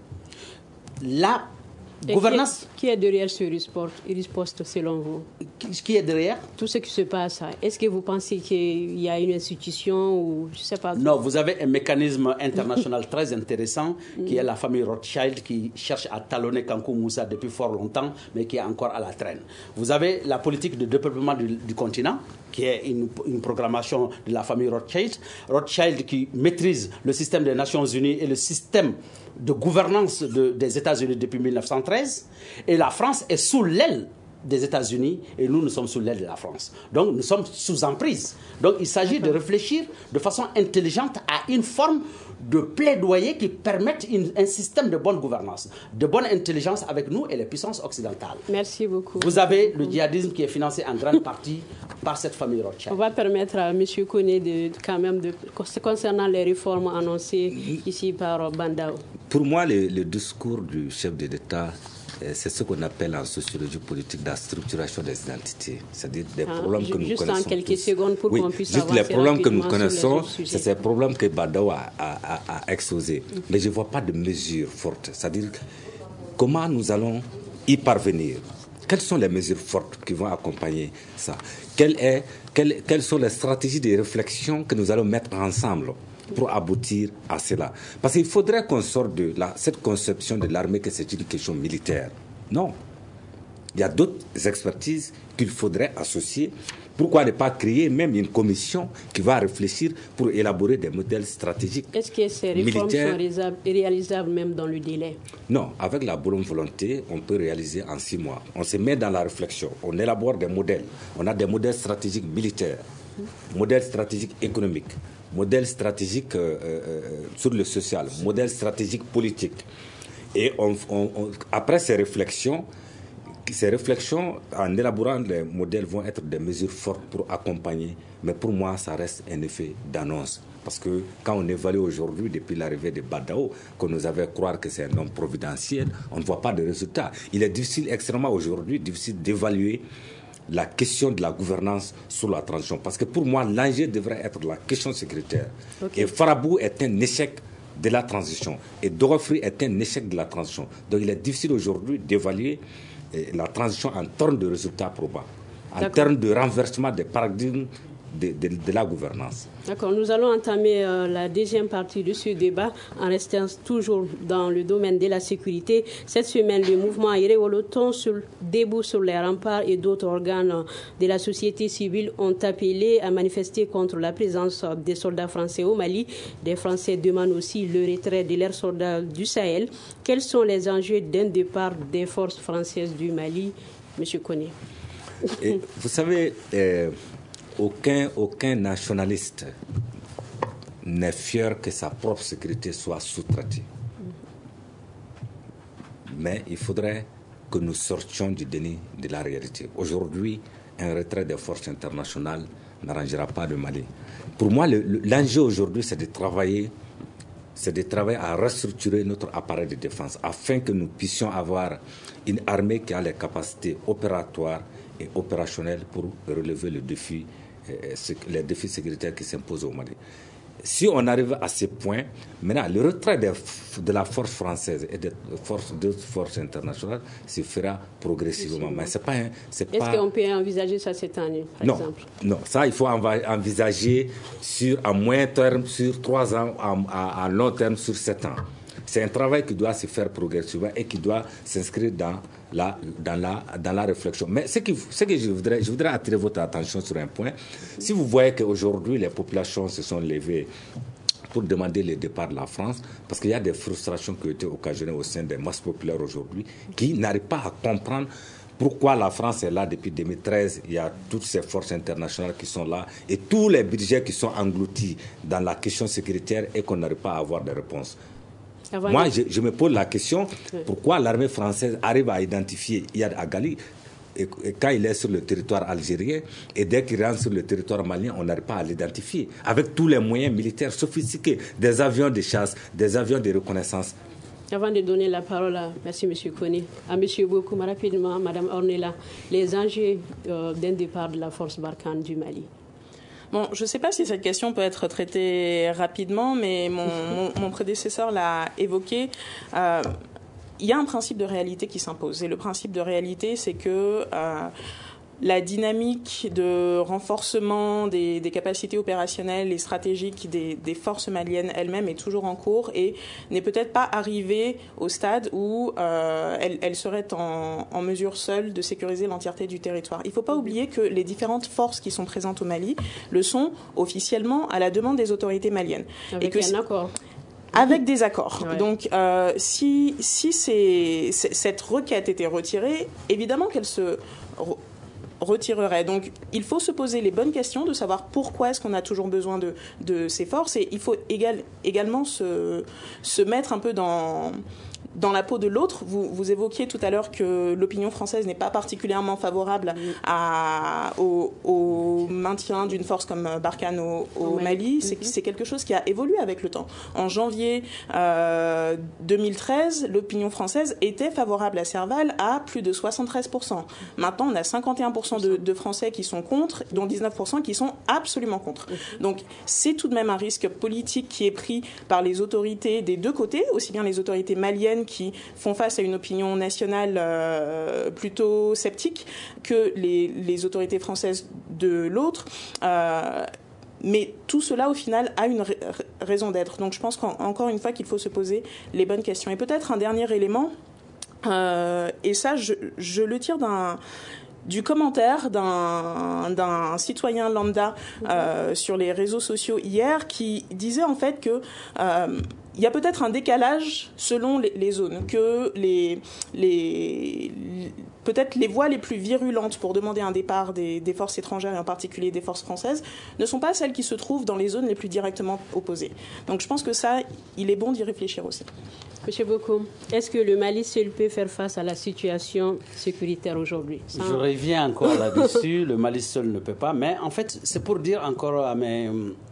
La gouvernance... Qui est derrière ce riposte selon vous? Qui est derrière? Tout ce qui se passe. Est-ce que vous pensez qu'il y a une institution ou je ne sais pas? Non, vous avez un mécanisme international très intéressant qui est la famille Rothschild qui cherche à talonner Kankou Moussa depuis fort longtemps, mais qui est encore à la traîne. Vous avez la politique de développement du continent qui est une programmation de la famille Rothschild qui maîtrise le système des Nations Unies et le système de gouvernance des États-Unis depuis 1913, et la France est sous l'aile des États-Unis et nous sommes sous l'aile de la France. Donc nous sommes sous emprise. Donc il s'agit de réfléchir de façon intelligente à une forme de plaidoyer qui permette un système de bonne gouvernance, de bonne intelligence avec nous et les puissances occidentales. Merci beaucoup. Vous avez le djihadisme qui est financé en grande partie par cette famille Rothschild. On va permettre à M. Koné concernant les réformes annoncées ici par Bandao. Pour moi, le discours du chef de l'État, c'est ce qu'on appelle en sociologie politique la structuration des identités. C'est-à-dire des problèmes que nous connaissons. Juste en quelques secondes pour qu'on puisse juste avancer les problèmes que nous rapidement connaissons, sur les c'est ces problèmes que Bandao a exposés. Mais je ne vois pas de mesures fortes. C'est-à-dire comment nous allons y parvenir. Quelles sont les mesures fortes qui vont accompagner ça? Quelles sont les stratégies de réflexion que nous allons mettre ensemble pour aboutir à cela? Parce qu'il faudrait qu'on sorte de cette conception de l'armée que c'est une question militaire. Non. Il y a d'autres expertises qu'il faudrait associer. Pourquoi ne pas créer même une commission qui va réfléchir pour élaborer des modèles stratégiques militaires? Est-ce que ces réformes sont réalisables même dans le délai? Non, avec la bonne volonté, on peut réaliser en 6 mois. On se met dans la réflexion, on élabore des modèles. On a des modèles stratégiques militaires, modèles stratégiques économiques, modèle stratégique sur le social, modèle stratégique politique. Et après ces réflexions, en élaborant les modèles, vont être des mesures fortes pour accompagner. Mais pour moi, ça reste un effet d'annonce. Parce que quand on évalue aujourd'hui, depuis l'arrivée de Bandao, qu'on nous avait croire que c'est un homme providentiel, on ne voit pas de résultats. Il est difficile, extrêmement aujourd'hui, difficile d'évaluer la question de la gouvernance sous la transition. Parce que pour moi, l'enjeu devrait être la question sécuritaire. Okay. Et Farabou est un échec de la transition. Et Dorofri est un échec de la transition. Donc il est difficile aujourd'hui d'évaluer la transition en termes de résultats probables, en termes de renversement des paradigmes de la gouvernance. D'accord, nous allons entamer la deuxième partie de ce débat en restant toujours dans le domaine de la sécurité. Cette semaine, le mouvement Irewoloton debout sur les remparts et d'autres organes de la société civile ont appelé à manifester contre la présence des soldats français au Mali. Des Français demandent aussi le retrait de leurs soldats du Sahel. Quels sont les enjeux d'un départ des forces françaises du Mali, M. Koné? Vous savez, aucun nationaliste n'est fier que sa propre sécurité soit sous-traitée. Mais il faudrait que nous sortions du déni de la réalité. Aujourd'hui, un retrait des forces internationales n'arrangera pas le Mali. Pour moi, l'enjeu aujourd'hui, c'est de travailler à restructurer notre appareil de défense afin que nous puissions avoir une armée qui a les capacités opératoires et opérationnelles pour relever les défis sécuritaires qui s'imposent au Mali. Si on arrive à ce point, maintenant, le retrait de la force française et d'autres forces internationales se fera progressivement. Mais Est-ce qu'on peut envisager ça cette année, par exemple? Non, ça, il faut envisager à moyen terme, sur 3 ans, à long terme, sur 7 ans. C'est un travail qui doit se faire progressivement et qui doit s'inscrire dans la réflexion. Mais ce que je voudrais attirer votre attention sur un point. Si vous voyez qu'aujourd'hui, les populations se sont levées pour demander le départ de la France, parce qu'il y a des frustrations qui ont été occasionnées au sein des masses populaires aujourd'hui, qui n'arrivent pas à comprendre Pourquoi la France est là depuis 2013? Il y a toutes ces forces internationales qui sont là et tous les budgets qui sont engloutis dans la question sécuritaire et qu'on n'arrive pas à avoir des réponses. Moi, je me pose la question, pourquoi l'armée française arrive à identifier Iyad Agali et quand il est sur le territoire algérien et dès qu'il rentre sur le territoire malien, on n'arrive pas à l'identifier avec tous les moyens militaires sophistiqués, des avions de chasse, des avions de reconnaissance. Avant de donner la parole à M. Kone, à M. Bokoum, rapidement, Mme Ornella, les enjeux d'un départ de la force Barkhane du Mali. Bon, je ne sais pas si cette question peut être traitée rapidement, mais mon prédécesseur l'a évoqué. Il y a un principe de réalité qui s'impose. Et le principe de réalité, c'est que la dynamique de renforcement des capacités opérationnelles et stratégiques des forces maliennes elles-mêmes est toujours en cours et n'est peut-être pas arrivée au stade où elle serait en mesure seule de sécuriser l'entièreté du territoire. Il ne faut pas oublier que les différentes forces qui sont présentes au Mali le sont officiellement à la demande des autorités maliennes. Avec un accord. Avec des accords. Ouais. Donc, si cette requête était retirée, évidemment qu'elle se retirerait. Donc, il faut se poser les bonnes questions de savoir pourquoi est-ce qu'on a toujours besoin de ces forces et il faut également se mettre un peu dans la peau de l'autre. Vous évoquiez tout à l'heure que l'opinion française n'est pas particulièrement favorable au maintien d'une force comme Barkhane au Mali. C'est quelque chose qui a évolué avec le temps. En janvier 2013, l'opinion française était favorable à Serval à plus de 73%. Maintenant, on a 51% de Français qui sont contre, dont 19% qui sont absolument contre. Donc, c'est tout de même un risque politique qui est pris par les autorités des deux côtés, aussi bien les autorités maliennes qui font face à une opinion nationale plutôt sceptique que les autorités françaises de l'autre. Mais tout cela, au final, a une raison d'être. Donc je pense qu'encore une fois qu'il faut se poser les bonnes questions. Et peut-être un dernier élément, et ça je le tire du commentaire d'un citoyen lambda sur les réseaux sociaux hier qui disait en fait que il y a peut-être un décalage selon les zones, que peut-être les voix les plus virulentes pour demander un départ des forces étrangères et en particulier des forces françaises ne sont pas celles qui se trouvent dans les zones les plus directement opposées. Donc je pense que ça, il est bon d'y réfléchir aussi. Monsieur Bokoum, est-ce que le Mali seul peut faire face à la situation sécuritaire aujourd'hui? Je reviens encore là-dessus, le Mali seul ne peut pas, mais en fait c'est pour dire encore à mes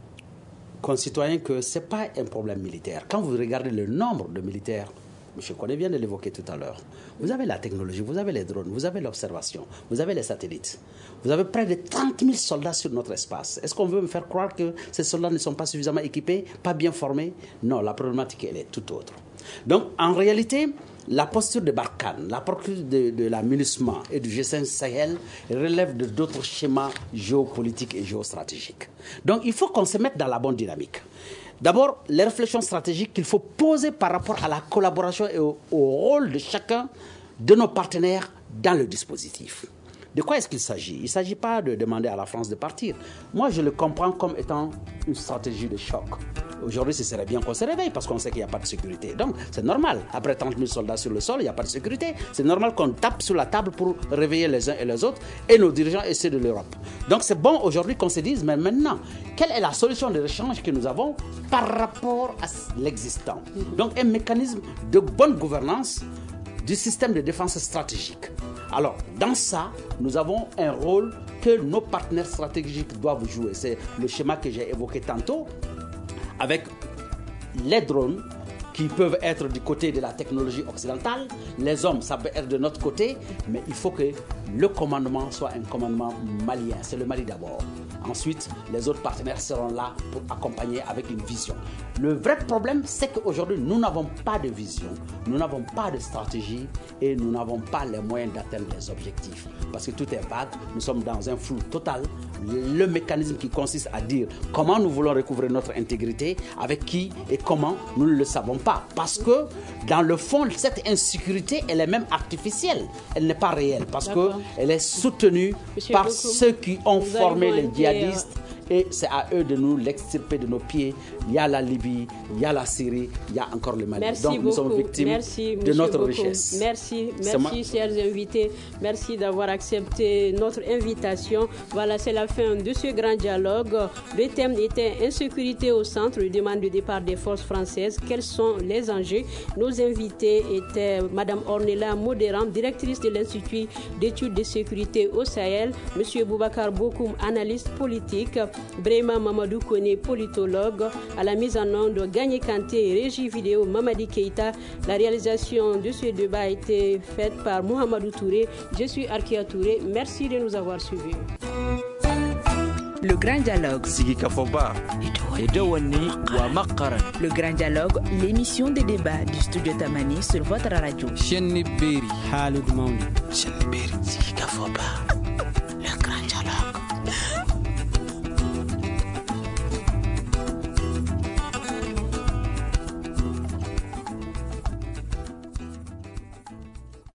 concitoyens que ce n'est pas un problème militaire. Quand vous regardez le nombre de militaires, M. Kone vient de l'évoquer tout à l'heure, vous avez la technologie, vous avez les drones, vous avez l'observation, vous avez les satellites, vous avez près de 30 000 soldats sur notre espace. Est-ce qu'on veut me faire croire que ces soldats ne sont pas suffisamment équipés, pas bien formés? Non, la problématique, elle est tout autre. Donc, en réalité, la posture de Barkhane, la posture de la MINUSMA et du G5 Sahel relève de d'autres schémas géopolitiques et géostratégiques. Donc, il faut qu'on se mette dans la bonne dynamique. D'abord, les réflexions stratégiques qu'il faut poser par rapport à la collaboration et au rôle de chacun de nos partenaires dans le dispositif. De quoi est-ce qu'il s'agit? Il ne s'agit pas de demander à la France de partir. Moi, je le comprends comme étant une stratégie de choc. Aujourd'hui, ce serait bien qu'on se réveille parce qu'on sait qu'il n'y a pas de sécurité. Donc, c'est normal. Après 30 000 soldats sur le sol, il n'y a pas de sécurité. C'est normal qu'on tape sur la table pour réveiller les uns et les autres et nos dirigeants essaient de l'Europe. Donc, c'est bon aujourd'hui qu'on se dise, mais maintenant, quelle est la solution de rechange que nous avons par rapport à l'existant? Donc, un mécanisme de bonne gouvernance du système de défense stratégique. Alors, dans ça, nous avons un rôle que nos partenaires stratégiques doivent jouer. C'est le schéma que j'ai évoqué tantôt, avec les drones qui peuvent être du côté de la technologie occidentale. Les hommes, ça peut être de notre côté, mais il faut que le commandement soit un commandement malien. C'est le Mali d'abord. Ensuite, les autres partenaires seront là pour accompagner avec une vision. Le vrai problème, c'est qu'aujourd'hui, nous n'avons pas de vision, nous n'avons pas de stratégie et nous n'avons pas les moyens d'atteindre les objectifs. Parce que tout est vague, nous sommes dans un flou total. Le mécanisme qui consiste à dire comment nous voulons recouvrer notre intégrité, avec qui et comment, nous ne le savons pas. Parce que, dans le fond, cette insécurité, elle est même artificielle. Elle n'est pas réelle parce qu'elle est soutenue par ceux qui ont formé les djihadistes Et c'est à eux de nous l'extirper de nos pieds. Il y a la Libye, il y a la Syrie, il y a encore le Mali. Merci Donc beaucoup. nous sommes victimes de notre richesse. Merci, chers invités. Merci d'avoir accepté notre invitation. Voilà, c'est la fin de ce grand dialogue. Le thème était insécurité au centre, demande de départ des forces françaises. Quels sont les enjeux? Nos invités étaient Madame Ornella Modéran, directrice de l'Institut d'études de sécurité au Sahel, Monsieur Boubacar Bokoum, analyste politique, Brema Mamadou Kone, politologue, à la mise en onde Gagné Kanté, régie vidéo Mamadi Keita. La réalisation de ce débat a été faite par Mohamedou Touré. Je suis Arkia Touré. Merci de nous avoir suivis. Le grand dialogue. Sigi Kafoba. Le grand dialogue, l'émission de débat du studio Tamani sur votre radio. Shenni Beri. Sigi Kafoba. Le grand dialogue.